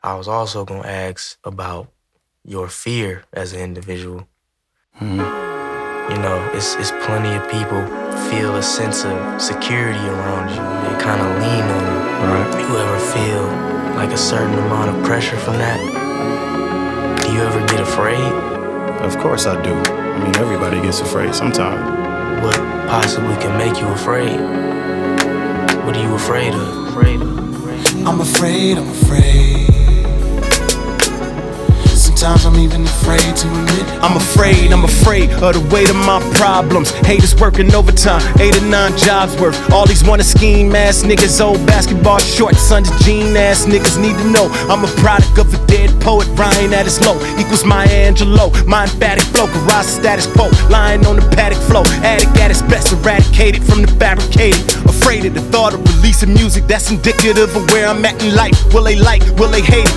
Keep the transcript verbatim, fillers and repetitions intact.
I was also gonna ask about your fear as an individual. Mm-hmm. You know, it's, it's plenty of people feel a sense of security around you. They kind of lean on you. Right. You ever feel like a certain amount of pressure from that? Do you ever get afraid? Of course I do. I mean, everybody gets afraid sometimes. What possibly can make you afraid? What are you afraid of? Afraid of? I'm afraid, I'm afraid. Sometimes I'm even afraid to admit I'm afraid, I'm afraid of the weight of my problems. Haters working overtime, eight or nine jobs worth. All these wanna scheme ass niggas, old basketball shorts under jean ass niggas need to know I'm a product of a dead poet. Ryan at his low equals Maya Angelou. My emphatic flow, garage status quo. Lying on the paddock flow, addict at its best, eradicated from the fabricated. Afraid of the thought of releasing music that's indicative of where I'm at in life. Will they like, will they hate it?